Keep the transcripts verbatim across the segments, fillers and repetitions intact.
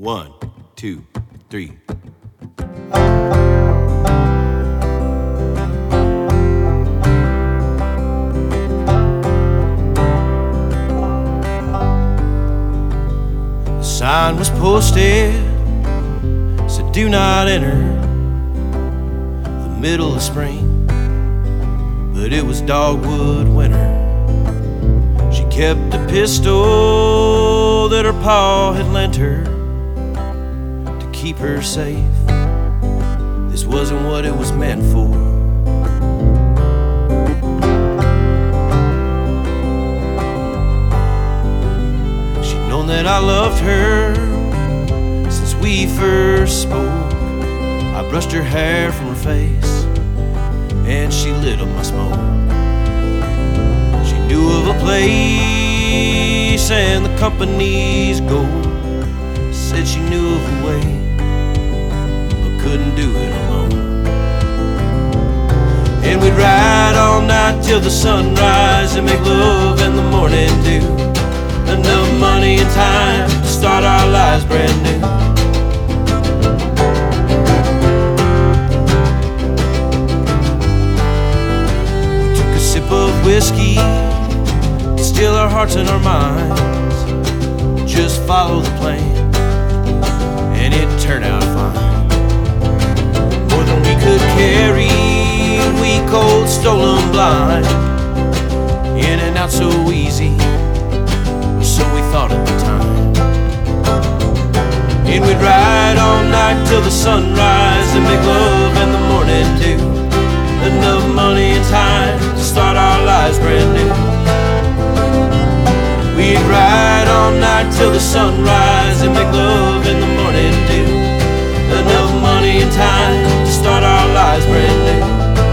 One, two, three. The sign was posted, said do not enter the middle of spring, but it was dogwood winter. She kept a pistol that her pa had lent her to keep her safe. This wasn't what it was meant for. She'd known that I loved her since we first spoke. I brushed her hair from her face and she lit up my smoke. She knew of a place and the company's gold. Said she knew of a way, but couldn't do it alone. And we'd ride all night till the sunrise and make love in the morning dew. Enough money and time to start our lives brand new. We took a sip of whiskey to still our hearts and our minds. Just follow the plan, and it turned out fine. More than we could carry, we cold stolen blind. In and out so easy, so we thought at the time. And we'd ride all night till the sunrise and make love in the morning too. Enough money and time to start our lives brand new. We'd ride all night till the sunrise and make love in the morning dew. Enough money and time to start our lives brand new.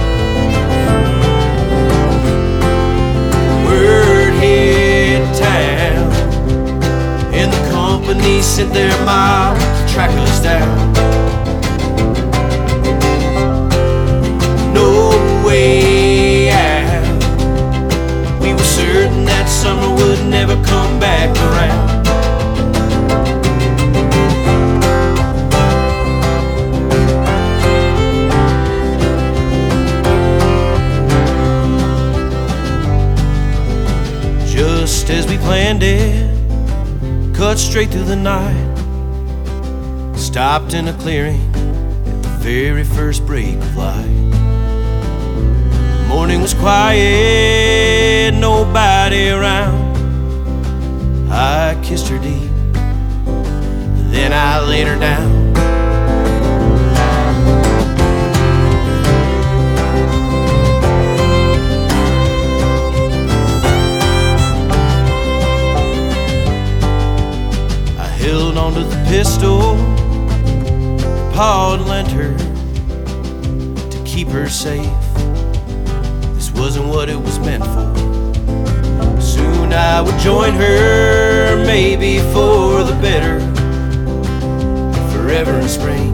Word hit town and the company sent their mob to track us down. No way out. We were certain that summer would never come back around. Just as we planned it, cut straight through the night. Stopped in a clearing at the very first break of light. The morning was quiet, nobody around. I kissed her deep, then I laid her down. I held onto the pistol Pa had lent her to keep her safe. This wasn't what it was meant for. Soon I would join her, maybe for the better, forever in spring.